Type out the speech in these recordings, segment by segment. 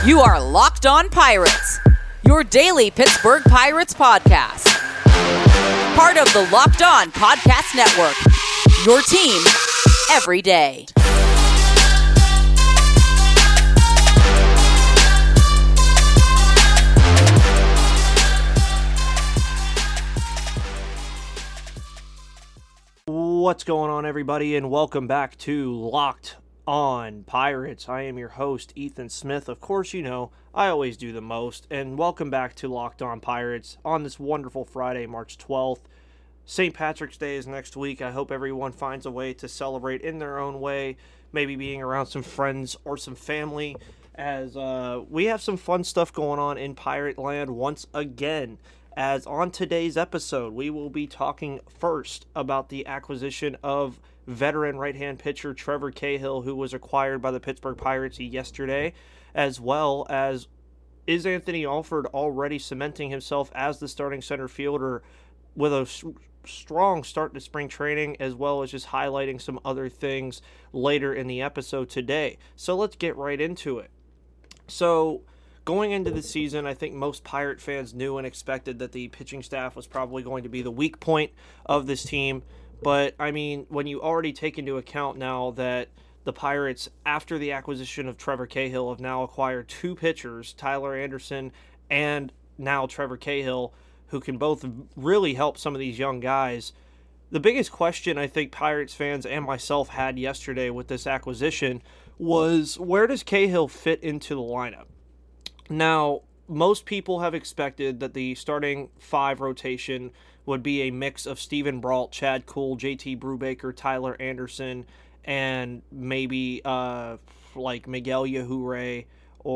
You are Locked On Pirates, your daily Pittsburgh Pirates podcast. Part of the Locked On Podcast Network, your team every day. What's going on, everybody, and welcome back to Locked On Pirates. I am your host, Ethan Smith. Of course, you know, I always do the most, and welcome back to Locked On Pirates on this wonderful Friday, March 12th. St. Patrick's Day is next week. I hope everyone finds a way to celebrate in their own way, maybe being around some friends or some family, as we have some fun stuff going on in Pirate Land once again. As on today's episode, we will be talking first about the acquisition of veteran right-hand pitcher Trevor Cahill, who was acquired by the Pittsburgh Pirates yesterday, as well as is Anthony Alford already cementing himself as the starting center fielder with a strong start to spring training, as well as just highlighting some other things later in the episode today. So let's get right into it. So going into the season, I think most Pirate fans knew and expected that the pitching staff was probably going to be the weak point of this team. But, I mean, when you already take into account now that the Pirates, after the acquisition of Trevor Cahill, have now acquired two pitchers, Tyler Anderson and now Trevor Cahill, who can both really help some of these young guys. The biggest question I think Pirates fans and myself had yesterday with this acquisition was, where does Cahill fit into the lineup? Now, most people have expected that the starting five rotation would be a mix of Steven Brault, Chad Kuhl, JT Brubaker, Tyler Anderson, and maybe like Miguel Yajure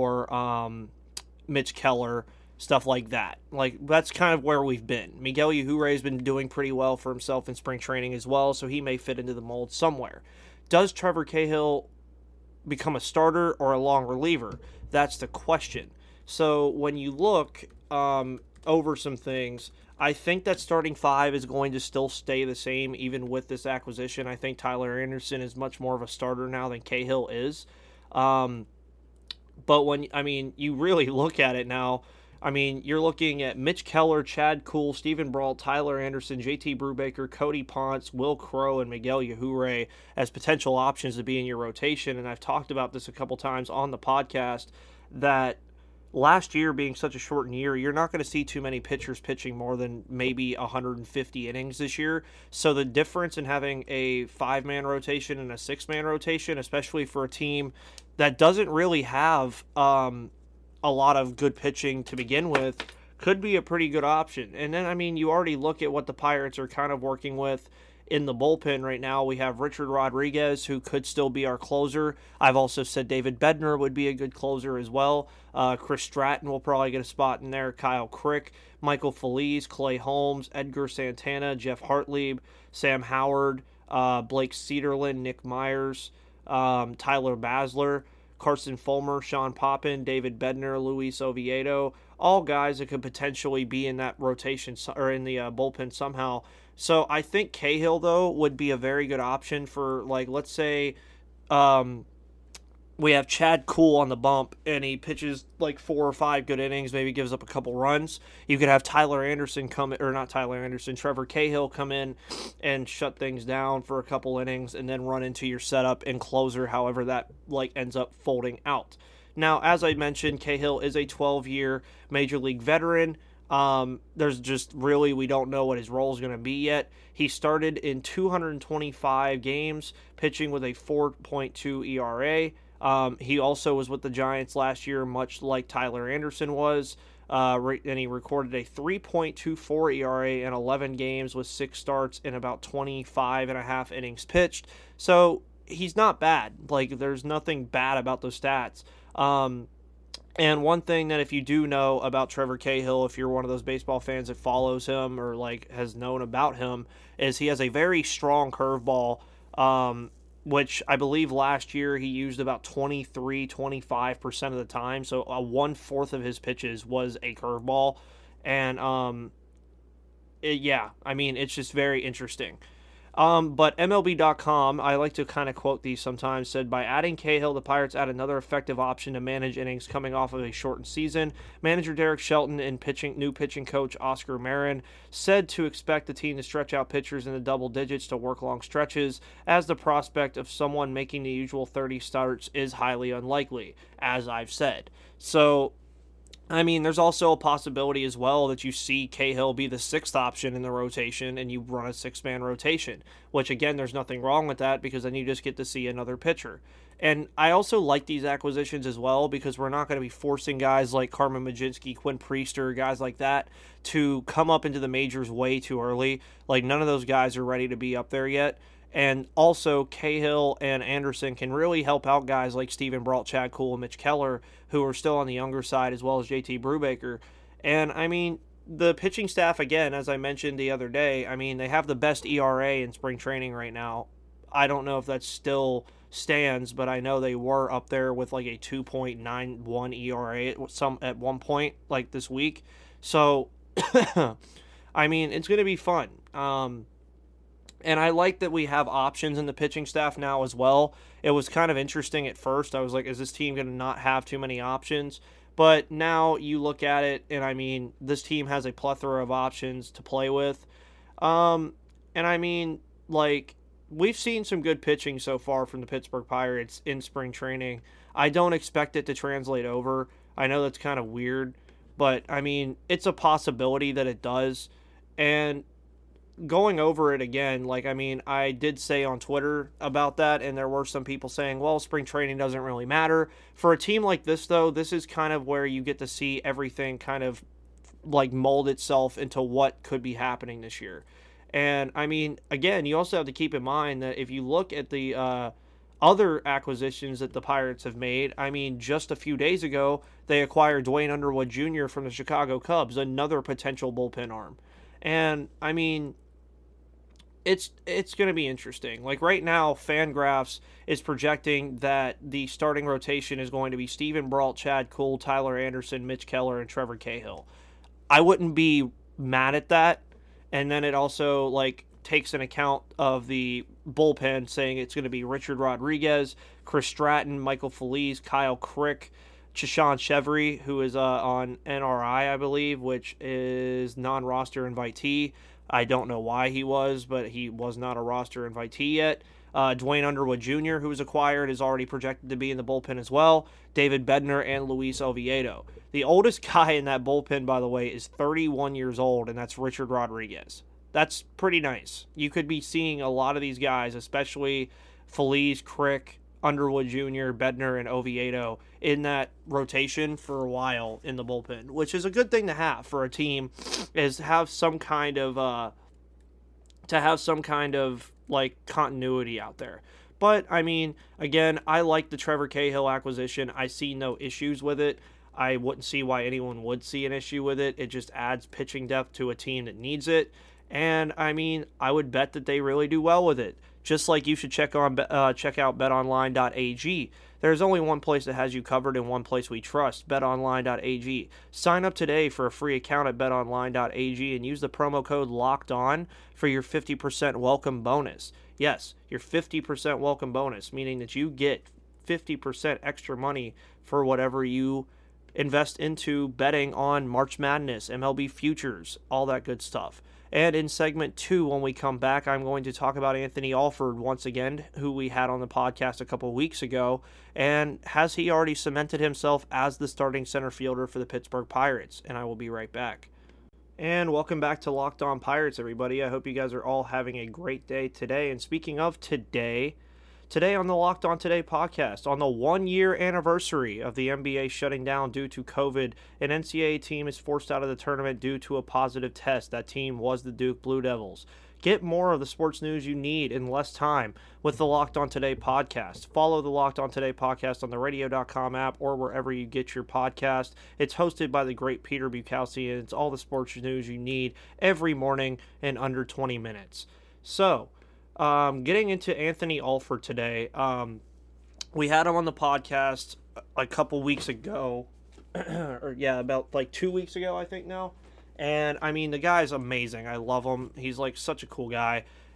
or Mitch Keller, stuff like that. Like, that's kind of where we've been. Miguel Yajure has been doing pretty well for himself in spring training as well, so he may fit into the mold somewhere. Does Trevor Cahill become a starter or a long reliever? That's the question. So when you look over some things, I think that starting five is going to still stay the same even with this acquisition. I think Tyler Anderson is much more of a starter now than Cahill is. But when, I mean, you really look at it now, I mean, you're looking at Mitch Keller, Chad Kuhl, Steven Brault, Tyler Anderson, JT Brubaker, Cody Ponce, Will Crowe, and Miguel Yajure as potential options to be in your rotation. And I've talked about this a couple times on the podcast that last year being such a shortened year, you're not going to see too many pitchers pitching more than maybe 150 innings this year. So the difference in having a five-man rotation and a six-man rotation, especially for a team that doesn't really have a lot of good pitching to begin with, could be a pretty good option. And then, I mean, you already look at what the Pirates are kind of working with in the bullpen right now. We have Richard Rodriguez, who could still be our closer. I've also said David Bednar would be a good closer as well. Chris Stratton will probably get a spot in there. Kyle Crick, Michael Feliz, Clay Holmes, Edgar Santana, Jeff Hartlieb, Sam Howard, Blake Cederlin, Nick Myers, Tyler Basler, Carson Fulmer, Sean Poppin, David Bednar, Luis Oviedo, all guys that could potentially be in that rotation or in the bullpen somehow. So I think Cahill, though, would be a very good option for, like, let's say we have Chad Kuhl on the bump and he pitches like 4 or 5 good innings, maybe gives up a couple runs. You could have Trevor Cahill come in and shut things down for a couple innings and then run into your setup and closer, however that like ends up folding out. Now, as I mentioned, Cahill is a 12-year Major League veteran. There's just really, we don't know what his role is going to be yet. He started in 225 games, pitching with a 4.2 ERA. He also was with the Giants last year, much like Tyler Anderson was, and he recorded a 3.24 ERA in 11 games with 6 starts and about 25 and a half innings pitched. So he's not bad. Like, there's nothing bad about those stats. And one thing that if you do know about Trevor Cahill, if you're one of those baseball fans that follows him or like has known about him, is he has a very strong curveball, which I believe last year he used about 25% of the time. So 1/4 of his pitches was a curveball. And yeah, I mean, it's just very interesting. But MLB.com, I like to kind of quote these sometimes, said, by adding Cahill, the Pirates add another effective option to manage innings coming off of a shortened season. Manager Derek Shelton and new pitching coach Oscar Marin said to expect the team to stretch out pitchers in the double digits to work long stretches, as the prospect of someone making the usual 30 starts is highly unlikely, as I've said. So, I mean, there's also a possibility as well that you see Cahill be the sixth option in the rotation and you run a six-man rotation, which, again, there's nothing wrong with that because then you just get to see another pitcher. And I also like these acquisitions as well because we're not going to be forcing guys like Carmen Mlodzinski, Quinn Priester, guys like that to come up into the majors way too early. Like, none of those guys are ready to be up there yet. And also, Cahill and Anderson can really help out guys like Steven Brault, Chad Kuhl, and Mitch Keller, who are still on the younger side, as well as JT Brubaker. And, I mean, the pitching staff, again, as I mentioned the other day, I mean, they have the best ERA in spring training right now. I don't know if that still stands, but I know they were up there with like a 2.91 ERA at one point, like this week. So, I mean, it's going to be fun. And I like that we have options in the pitching staff now as well. It was kind of interesting at first. I was like, is this team going to not have too many options? But now you look at it, and I mean, this team has a plethora of options to play with. And I mean, like, we've seen some good pitching so far from the Pittsburgh Pirates in spring training. I don't expect it to translate over. I know that's kind of weird, but I mean, it's a possibility that it does. And going over it again, like, I mean, I did say on Twitter about that, and there were some people saying, well, spring training doesn't really matter. For a team like this, though, this is kind of where you get to see everything kind of, like, mold itself into what could be happening this year. And, I mean, again, you also have to keep in mind that if you look at the other acquisitions that the Pirates have made, I mean, just a few days ago, they acquired Dwayne Underwood Jr. from the Chicago Cubs, another potential bullpen arm. And, I mean, it's going to be interesting. Like, right now, Fangraphs is projecting that the starting rotation is going to be Steven Brault, Chad Kuhl, Tyler Anderson, Mitch Keller, and Trevor Cahill. I wouldn't be mad at that. And then it also, like, takes an account of the bullpen, saying it's going to be Richard Rodriguez, Chris Stratton, Michael Feliz, Kyle Crick, Chashawn Chevry, who is on NRI, I believe, which is non-roster invitee. I don't know why he was, but he was not a roster invitee yet. Dwayne Underwood Jr., who was acquired, is already projected to be in the bullpen as well. David Bednar and Luis Oviedo. The oldest guy in that bullpen, by the way, is 31 years old, and that's Richard Rodriguez. That's pretty nice. You could be seeing a lot of these guys, especially Feliz, Crick, Underwood Jr., Bednar, and Oviedo in that rotation for a while in the bullpen, which is a good thing to have for a team, is have some kind of like continuity out there. But I mean, again, I like the Trevor Cahill acquisition. I see no issues with it. I wouldn't see why anyone would see an issue with it. It just adds pitching depth to a team that needs it. And I mean, I would bet that they really do well with it. Just like you should check out betonline.ag. There's only one place that has you covered and one place we trust, betonline.ag. Sign up today for a free account at betonline.ag and use the promo code LOCKEDON for your 50% welcome bonus. Yes, your 50% welcome bonus, meaning that you get 50% extra money for whatever you invest into betting on March Madness, MLB futures, all that good stuff. And in segment 2, when we come back, I'm going to talk about Anthony Alford once again, who we had on the podcast a couple weeks ago. And has he already cemented himself as the starting center fielder for the Pittsburgh Pirates? And I will be right back. And welcome back to Locked On Pirates, everybody. I hope you guys are all having a great day today. And speaking of today on the Locked On Today podcast, on the 1-year anniversary of the NBA shutting down due to COVID, an NCAA team is forced out of the tournament due to a positive test. That team was the Duke Blue Devils. Get more of the sports news you need in less time with the Locked On Today podcast. Follow the Locked On Today podcast on the radio.com app or wherever you get your podcast. It's hosted by the great Peter Bukowski, and it's all the sports news you need every morning in under 20 minutes. So, getting into Anthony Alford today, we had him on the podcast a couple weeks ago, about like 2 weeks ago, I think now. And I mean, the guy's amazing. I love him. He's like such a cool guy.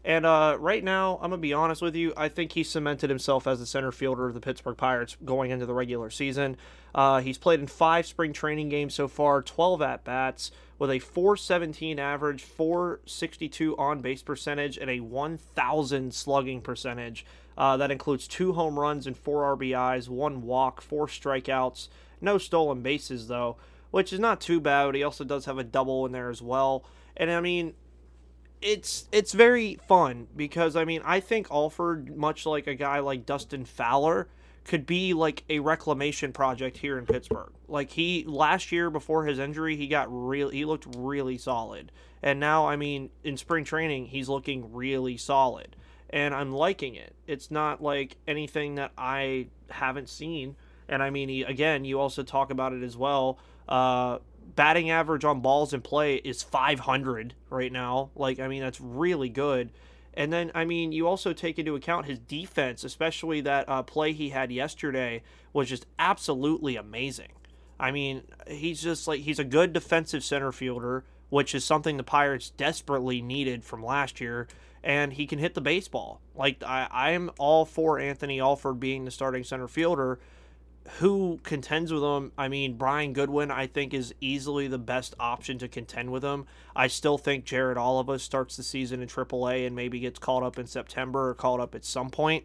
And right now, I'm going to be honest with you, I think he cemented himself as the center fielder of the Pittsburgh Pirates going into the regular season. He's played in 5 spring training games so far, 12 at-bats, with a .417 average, .462 on-base percentage, and a 1,000 slugging percentage. That includes 2 home runs and 4 RBIs, 1 walk, 4 strikeouts, no stolen bases, though, which is not too bad. He also does have a double in there as well. And, I mean, it's very fun because, I mean, I think Alford, much like a guy like Dustin Fowler, could be like a reclamation project here in Pittsburgh. Like, he last year before his injury, he looked really solid. And now, I mean, in spring training, he's looking really solid. And I'm liking it. It's not like anything that I haven't seen. And I mean, you also talk about it as well. Batting average on balls in play is .500 right now. Like, I mean, that's really good. And then, I mean, you also take into account his defense, especially that play he had yesterday was just absolutely amazing. I mean, he's a good defensive center fielder, which is something the Pirates desperately needed from last year, and he can hit the baseball. Like, I am all for Anthony Alford being the starting center fielder. Who contends with him? I mean, Brian Goodwin, I think, is easily the best option to contend with him. I still think Jared Oliva starts the season in AAA and maybe gets called up in September or called up at some point.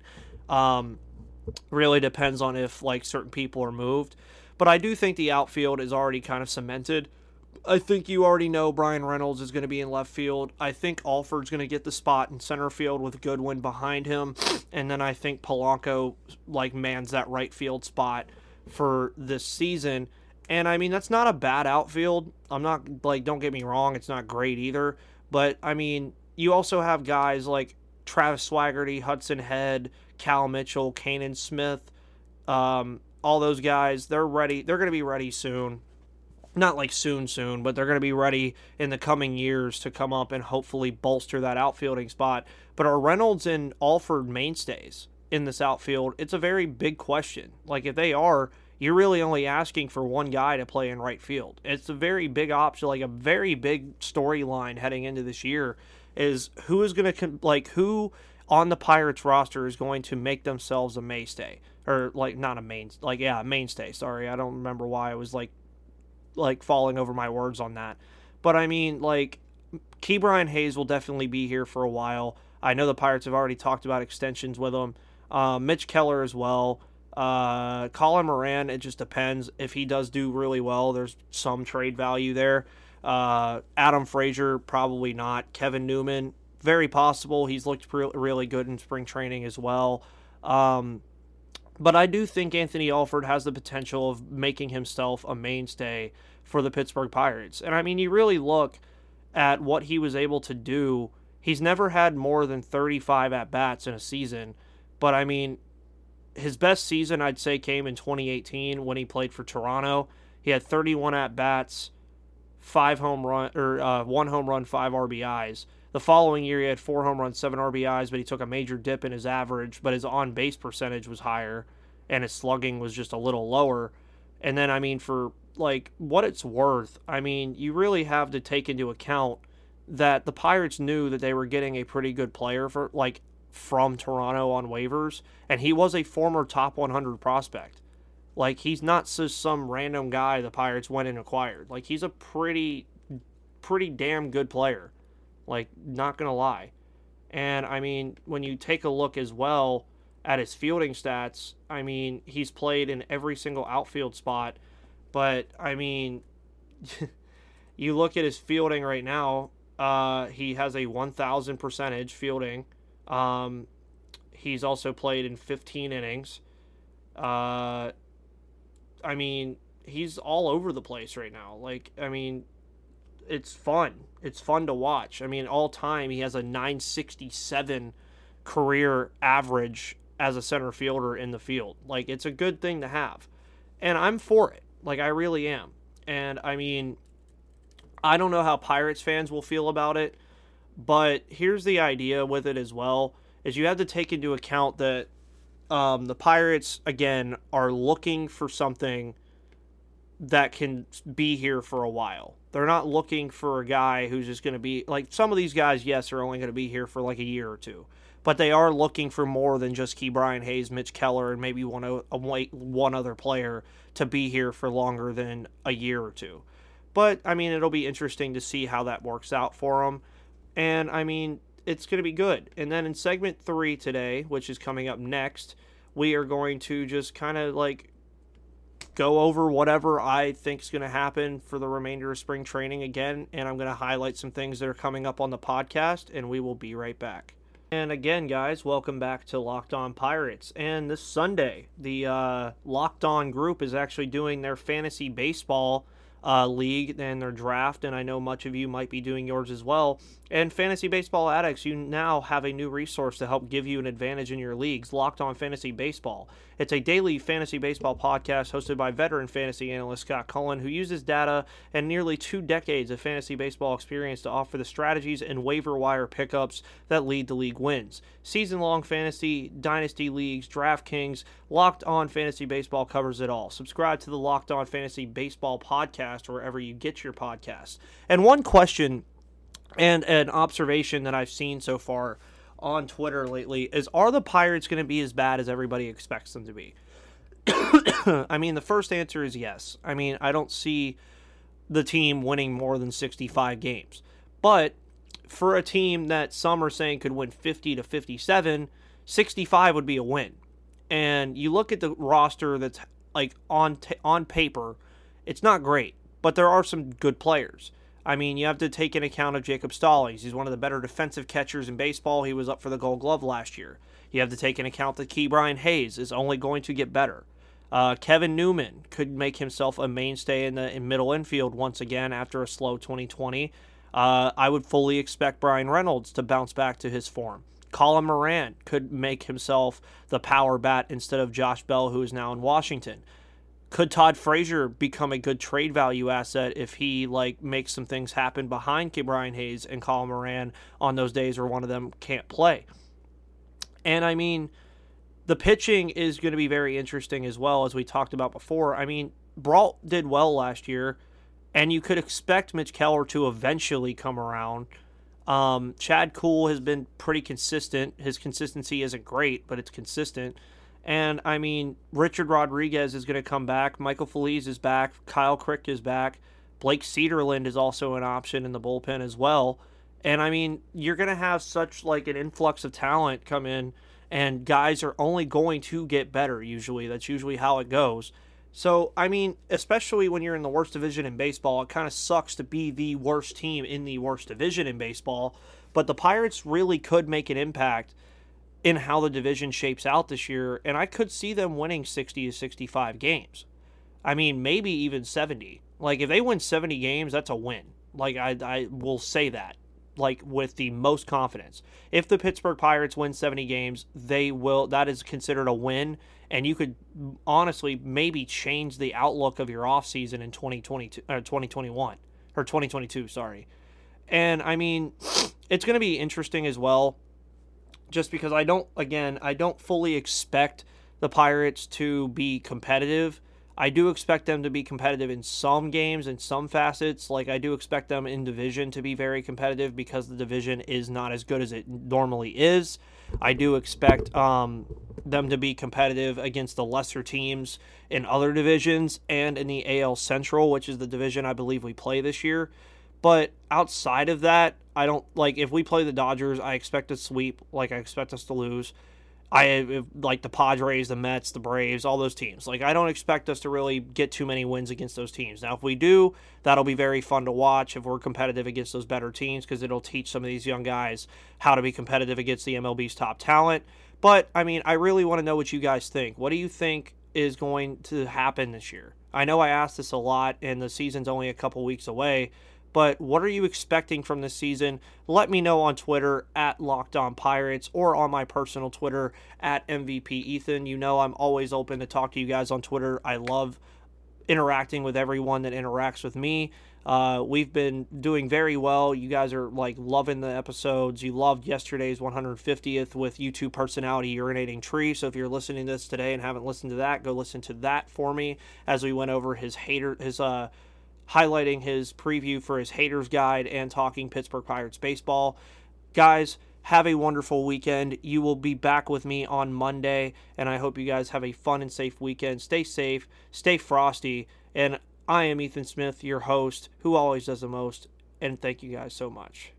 Really depends on if, like, certain people are moved. But I do think the outfield is already kind of cemented. I think you already know Brian Reynolds is going to be in left field. I think Alford's going to get the spot in center field with Goodwin behind him. And then I think Polanco, like, mans that right field spot for this season. And, I mean, that's not a bad outfield. I'm not, like, don't get me wrong, it's not great either. But, I mean, you also have guys like Travis Swaggerty, Hudson Head, Cal Mitchell, Kanan Smith. All those guys, they're ready. They're going to be ready soon. Not like soon, but they're going to be ready in the coming years to come up and hopefully bolster that outfielding spot. But are Reynolds and Alford mainstays in this outfield? It's a very big question. Like, if they are, you're really only asking for one guy to play in right field. It's a very big option, like a very big storyline heading into this year is who is going to, who on the Pirates roster is going to make themselves a mainstay. Or, mainstay. Sorry, I don't remember why I was, falling over my words on that. But I mean, Ke'Bryan Hayes will definitely be here for a while. I know the Pirates have already talked about extensions with him. Mitch Keller as well. Colin Moran, it just depends. If he does do really well, there's some trade value there. Adam Frazier, probably not. Kevin Newman, very possible. He's looked really good in spring training as well. But I do think Anthony Alford has the potential of making himself a mainstay for the Pittsburgh Pirates. And I mean, you really look at what he was able to do. He's never had more than 35 at-bats in a season. But I mean, his best season, I'd say, came in 2018 when he played for Toronto. He had 31 at-bats, 1 home run, 5 RBIs. The following year, he had 4 home runs, 7 RBIs, but he took a major dip in his average, but his on-base percentage was higher, and his slugging was just a little lower. And then, I mean, for, what it's worth, I mean, you really have to take into account that the Pirates knew that they were getting a pretty good player from Toronto on waivers, and he was a former top 100 prospect. He's not just some random guy the Pirates went and acquired. He's a pretty damn good player. Not going to lie. And, I mean, when you take a look as well at his fielding stats, I mean, he's played in every single outfield spot. But, I mean, you look at his fielding right now, he has a 1,000 percentage fielding. He's also played in 15 innings. I mean, he's all over the place right now. It's fun. It's fun to watch. I mean, all time, he has a .967 career average as a center fielder in the field. It's a good thing to have. And I'm for it. I really am. And, I mean, I don't know how Pirates fans will feel about it, but here's the idea with it as well, is you have to take into account that the Pirates, again, are looking for something that can be here for a while. They're not looking for a guy who's just going to be, like, some of these guys, yes, are only going to be here for like a year or two. But they are looking for more than just Ke'Bryan Hayes, Mitch Keller, and maybe one other player to be here for longer than a year or two. But, I mean, it'll be interesting to see how that works out for them. And, I mean, it's going to be good. And then in segment 3 today, which is coming up next, we are going to just kind of, like, go over whatever I think is going to happen for the remainder of spring training again. And I'm going to highlight some things that are coming up on the podcast, and we will be right back. And again, guys, welcome back to Locked On Pirates. And this Sunday, the Locked On group is actually doing their fantasy baseball league and their draft, and I know much of you might be doing yours as well. And Fantasy Baseball Addicts, you now have a new resource to help give you an advantage in your leagues, Locked On Fantasy Baseball. It's a daily fantasy baseball podcast hosted by veteran fantasy analyst Scott Cullen, who uses data and nearly 2 decades of fantasy baseball experience to offer the strategies and waiver wire pickups that lead to league wins. Season-long fantasy, dynasty leagues, DraftKings, Locked On Fantasy Baseball covers it all. Subscribe to the Locked On Fantasy Baseball podcast wherever you get your podcasts. And one question and an observation that I've seen so far on Twitter lately is, are the Pirates going to be as bad as everybody expects them to be? I mean, the first answer is yes. I mean, I don't see the team winning more than 65 games. But for a team that some are saying could win 50 to 57, 65 would be a win. And you look at the roster that's like on paper, it's not great, but there are some good players. I mean, you have to take into account of Jacob Stallings. He's one of the better defensive catchers in baseball. He was up for the Gold Glove last year. You have to take into account that Ke'Bryan Hayes is only going to get better. Kevin Newman could make himself a mainstay in middle infield once again after a slow 2020. I would fully expect Brian Reynolds to bounce back to his form. Colin Moran could make himself the power bat instead of Josh Bell, who is now in Washington. Could Todd Frazier become a good trade value asset if he makes some things happen behind Ke'Bryan Hayes and Colin Moran on those days where one of them can't play? And I mean, the pitching is going to be very interesting as well, as we talked about before. I mean, Brault did well last year, and you could expect Mitch Keller to eventually come around. Chad Kuhl has been pretty consistent. His consistency isn't great, but it's consistent. And, I mean, Richard Rodriguez is going to come back. Michael Feliz is back. Kyle Crick is back. Blake Cederland is also an option in the bullpen as well. And, I mean, you're going to have such, an influx of talent come in, and guys are only going to get better, usually. That's usually how it goes. So, I mean, especially when you're in the worst division in baseball, it kind of sucks to be the worst team in the worst division in baseball. But the Pirates really could make an impact in how the division shapes out this year, and I could see them winning 60 to 65 games. I mean, maybe even 70. If they win 70 games, that's a win. I will say that, with the most confidence. If the Pittsburgh Pirates win 70 games, that is considered a win, and you could honestly maybe change the outlook of your offseason in 2022, sorry. And, I mean, it's going to be interesting as well, just because I don't fully expect the Pirates to be competitive. I do expect them to be competitive in some games, in some facets. I do expect them in division to be very competitive because the division is not as good as it normally is. I do expect them to be competitive against the lesser teams in other divisions and in the AL Central, which is the division I believe we play this year. But outside of that, I don't if we play the Dodgers, I expect a sweep. I expect us to lose. The Padres, the Mets, the Braves, all those teams. I don't expect us to really get too many wins against those teams. Now, if we do, that'll be very fun to watch if we're competitive against those better teams, because it'll teach some of these young guys how to be competitive against the MLB's top talent. But, I mean, I really want to know what you guys think. What do you think is going to happen this year? I know I asked this a lot, and the season's only a couple weeks away, but what are you expecting from this season? Let me know on Twitter at LockedOnPirates or on my personal Twitter at MVP Ethan. You know I'm always open to talk to you guys on Twitter. I love interacting with everyone that interacts with me. We've been doing very well. You guys are loving the episodes. You loved yesterday's 150th with YouTube personality Urinating Tree. So if you're listening to this today and haven't listened to that, go listen to that for me as we went over his highlighting his preview for his Haters Guide and talking Pittsburgh Pirates baseball. Guys, have a wonderful weekend. You will be back with me on Monday, and I hope you guys have a fun and safe weekend. Stay safe, stay frosty, and I am Ethan Smith, your host, who always does the most, and thank you guys so much.